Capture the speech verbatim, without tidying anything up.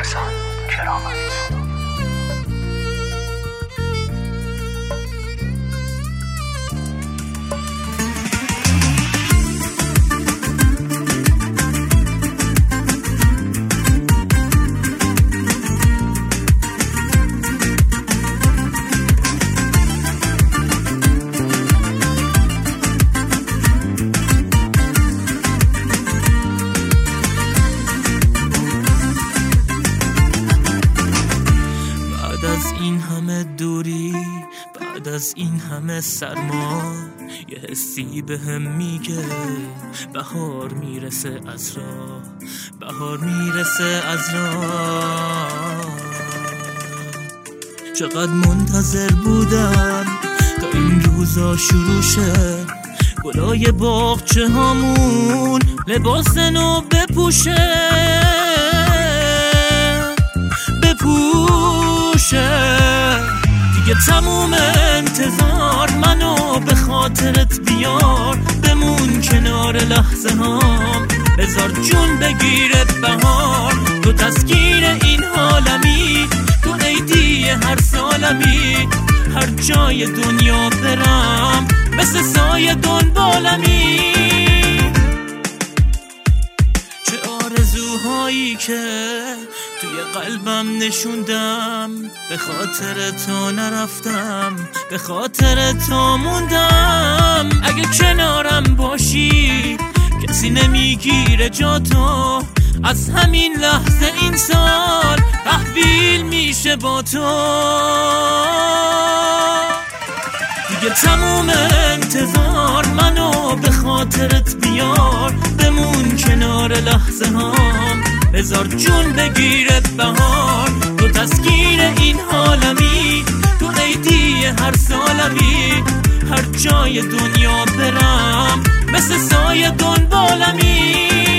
رسان کرامت. بعد از این همه سرما یه حسی به هم میگه بهار میرسه از راه، بهار میرسه از راه. چقدر منتظر بودم تا این روزا شروع شه، گلای باغچه هامون لباس نو بپوشه بپوشه. دیگه تموم انتظار منو به خاطرت بیار، بمون کنار لحظه هام، بذار جون بگیرت بهار. تو تسکین این حالمی، تو عیدی هر سالمی، هر جای دنیا برم مثل سایه دنبالمی. چه آرزوهایی که توی قلبم نشوندم، به خاطر تو نرفتم، به خاطر تو موندم. اگه کنارم باشی کسی نمیگیره جا تو، از همین لحظه این سال تحویل میشه با تو. دیگه تموم انتظار منو به خاطرت بیار، بمون کنار لحظه هام، بذار جون بگیرت بهار. تو تسکین این حالمی، تو عیدی هر سالمی، هر جای دنیا برم مثل سایه دنبالمی.